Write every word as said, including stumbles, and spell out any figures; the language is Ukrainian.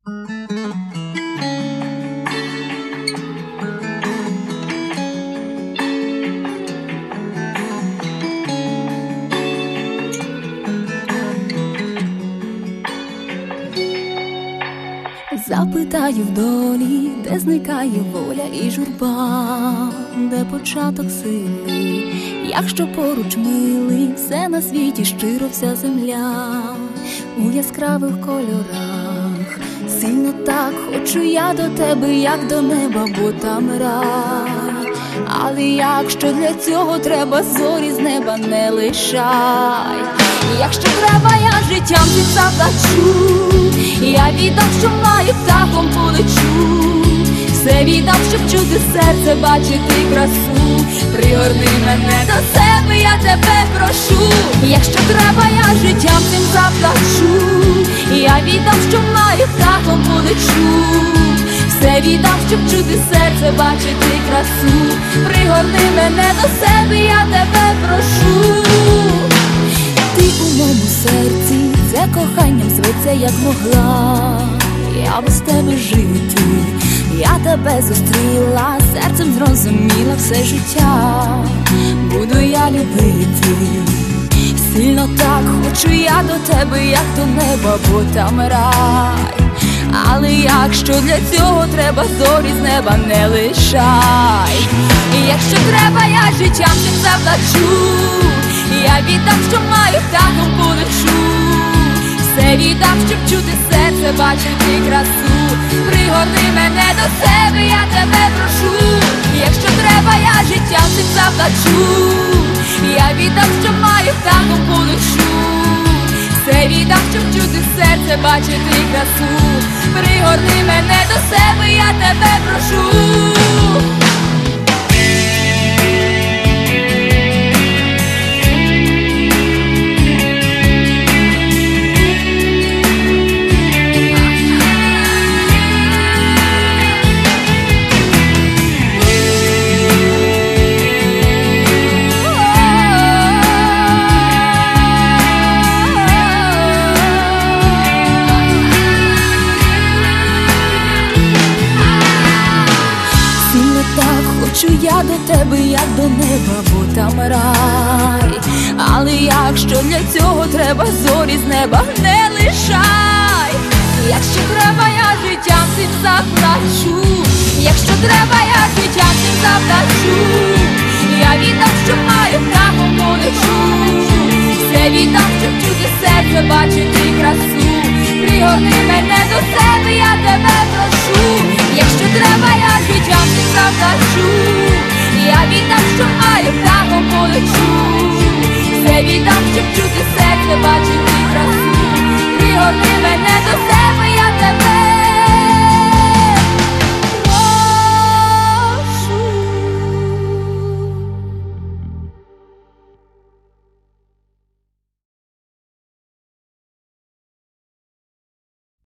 Запитаю в долі, де зникає воля і журба, де початок сили, якщо поруч милий, все на світі щиро, вся земля у яскравих кольорах. Сильно так хочу я до тебе, як до неба, бо там рай. Але якщо для цього треба, зорі з неба не лишай. Якщо треба, я життям тобі заплачу, я віддам, що маю, птахом полечу. Все віддам, щоб чути серце, бачити красу. Пригорни мене до себе, я тебе прошу. Якщо треба, я життям цим заплачу, я віддам, що маю, птахом полечу. Все віддам, щоб чути серце, бачити красу. Пригорни мене до себе, я тебе прошу. Ти у моєму серці, це коханням зветься, як могла я без тебе жити. Я тебе зустріла, серцем зрозуміла, все життя буду я любити. Сильно так хочу я до тебе, як до неба, бо там рай. Але якщо для цього треба, зорі з неба не лишай. І якщо треба, я життям цим заплачу, я віддам, що маю, птахом полечу. Все віддам, щоб чути серце, бачити красу. Пригорни мене до себе, я тебе прошу. Якщо треба, я життям цим заплачу, я віддам, що маю, птахом полечу. Все віддам, щоб чути серце, бачити красу. Пригорни мене до себе, я тебе прошу. Хочу я до тебе, як до неба, бо там рай. Але якщо для цього треба, зорі з неба не лишай. Якщо треба, я життям цим заплачу, якщо треба, я життям цим заплачу. Я віддам, що маю, птахом полечу. Все віддам, щоб чути серце, бачити красу. Пригорни мене до себе,